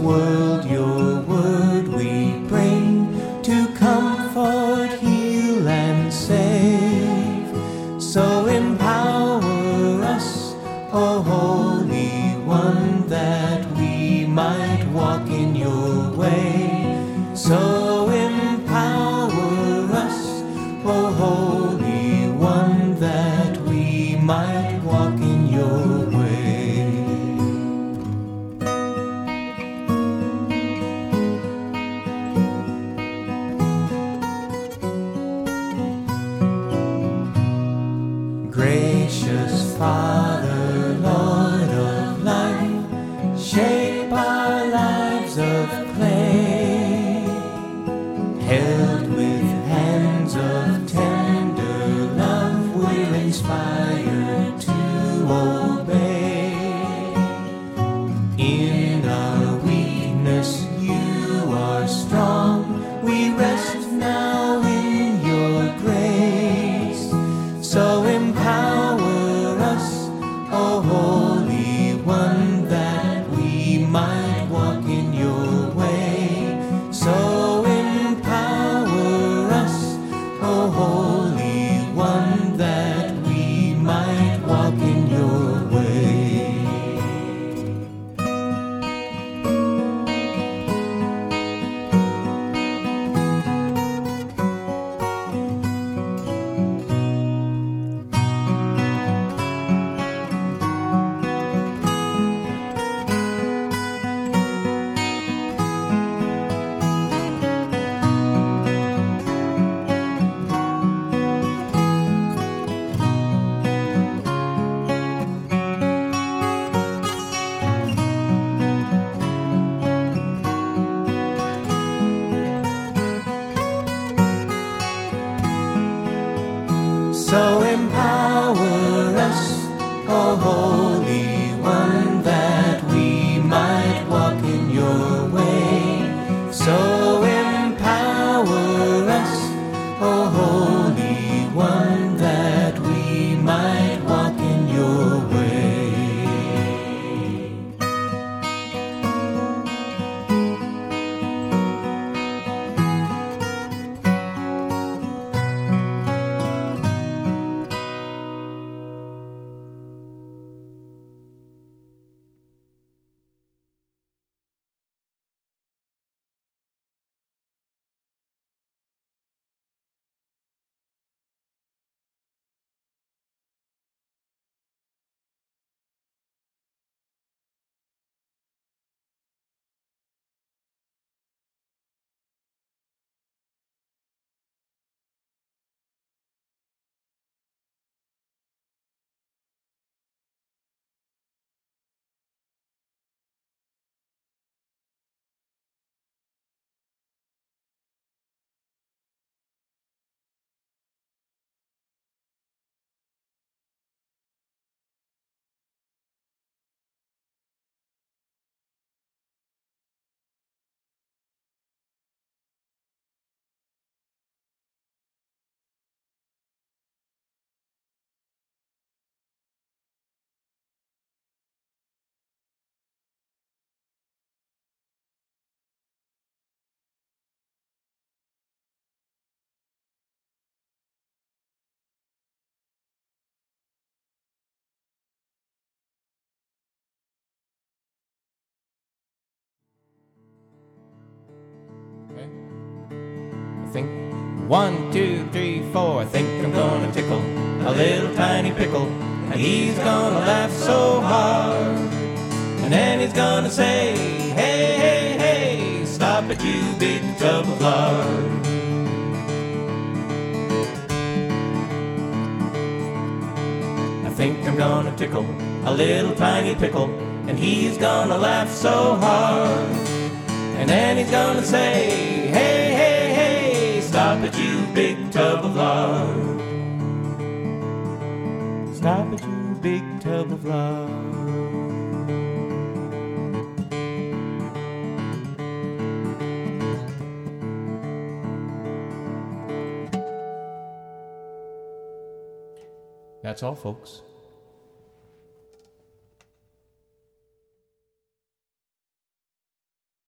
world your word we bring to comfort, heal, and save. So empower us, O Holy One, that we might walk in your way. So empower us, O Holy One, that we might walk in your way. Gracious Father, Lord of life, shape our lives of clay, held with hands of tender love, we're inspired to obey. In our weakness you are strong, we rest now in your grace. So empower us, O Holy One, that we might walk in your way. So empower us, O Holy One, that we might walk in your way. So empower us, O Holy One, that we might walk in your way. So empower us, O Holy One, that we might walk in your way. I think 1, 2, 3, 4. I think I'm gonna tickle a little tiny pickle, and he's gonna laugh so hard. And then he's gonna say, hey, hey, hey, stop it, you big tub of lard. I think I'm gonna tickle a little tiny pickle, and he's gonna laugh so hard. And then he's gonna say, hey, hey, hey, stop it, you big tub of lard. Stop it, you big tub of lard. That's all, folks.